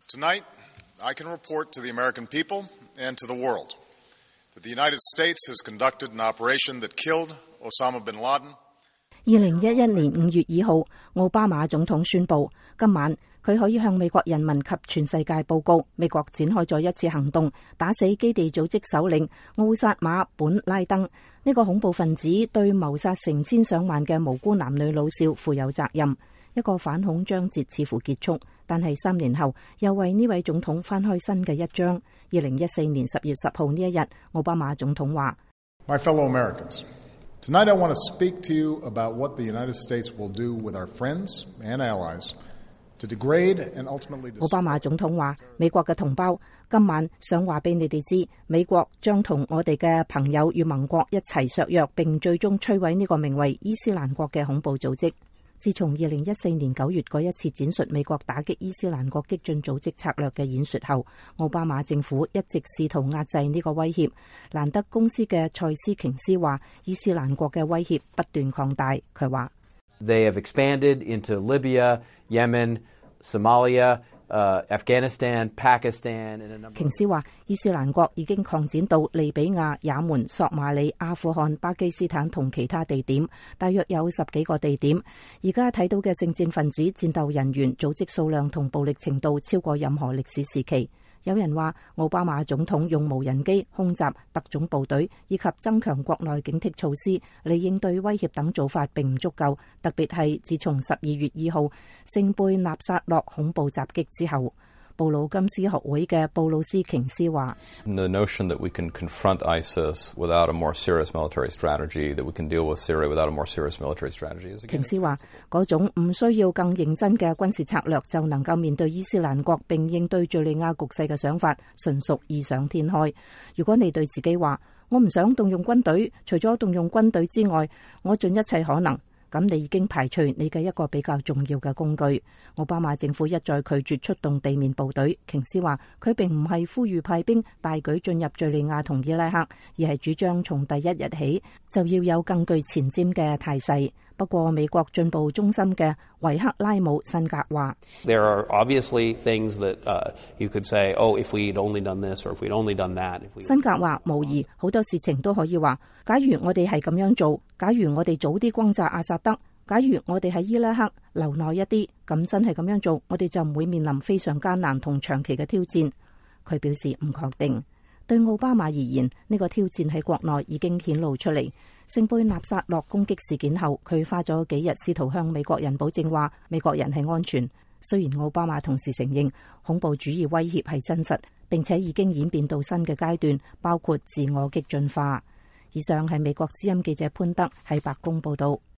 Tonight, I can report to the American people and to the world that the United States has conducted an operation that killed Osama bin Laden. 2011年5月2號，奧巴馬總統宣布，今晚佢可以向美國人民及全世界報告，美國展開咗一次行動，打死基地組織首領奧薩馬本拉登。呢個恐怖分子對謀殺成千上萬嘅無辜男女老少負有責任。一個反恐章節似乎結束，但係3年後又為呢位總統翻開新嘅一章。2014年10月10號呢一日，奧巴馬總統話 My fellow Americans, tonight I want to speak to you about what the United States will do with our friends and allies to degrade and ultimately destroy. 奧巴馬總統話：美國嘅同胞，今晚想話俾你哋知，美國將同我哋嘅朋友與盟國一齊削弱並最終摧毀呢個名為伊斯蘭國嘅恐怖組織。自從2014年9月嗰一次展述美國打擊伊斯蘭國激進組織策略嘅演說後，奧巴馬政府一直試圖壓制呢個威脅。蘭德公司嘅蔡斯瓊斯話：伊斯蘭國嘅威脅不斷擴大。佢話 They have expanded into Libya, Yemen, Somalia, Afghanistan, Pakistan. 瓊斯話：伊斯蘭國已經擴展到利比亞、也門、索馬里、阿富汗、巴基斯坦同其他地點，大約有10幾個地點。而家睇到嘅聖戰分子、戰鬥人員、組織數量同暴力程度超過任何歷史時期。有人話奧巴馬總統用無人機空襲特種部隊以及增強國內警惕措施嚟應對威脅等做法並唔足夠，特別係自從12月2號聖貝納薩洛恐怖襲擊之後。布魯金斯學會嘅布魯斯瓊斯話 The notion that we can confront ISIS without a more serious military strategy, that we can deal with Syria without a more serious military strategy is again. 瓊斯話嗰種唔需要更認真嘅軍事策略就能夠面對伊斯蘭國並應對敘利亞局勢嘅想法，純屬異想天開。如果你對自己話我唔想動用軍隊，除咗動用軍隊之外，我盡一切可能。咁你已經排除你嘅一個比較重要嘅工具。奧巴馬政府一再拒絕出動地面部隊。瓊斯話佢並唔係呼籲派兵大舉進入敘利亞同伊拉克，而係主張從第一日起就要有更具前瞻嘅態勢。不過美國進步中心嘅維克拉姆辛格話 There are obviously things that you could say, oh, if we'd only done this or if we'd only done that. 辛格話無疑好多事情都可以話，假如我哋係咁樣做，假如我哋早啲轟炸阿薩德，假如我哋喺伊拉克留耐一啲，咁真係咁樣做，我哋就唔會面臨非常艱難同長期嘅挑戰。佢表示唔確定。對奧巴馬而言，呢個挑戰喺國內已經顯露出嚟。聖貝納薩洛攻擊事件後，佢花咗幾日試圖向美國人保證話美國人係安全。雖然奧巴馬同時承認恐怖主義威脅係真實，並且已經演變到新嘅階段，包括自我激進化。以上係美國之音記者潘德喺白宮報道。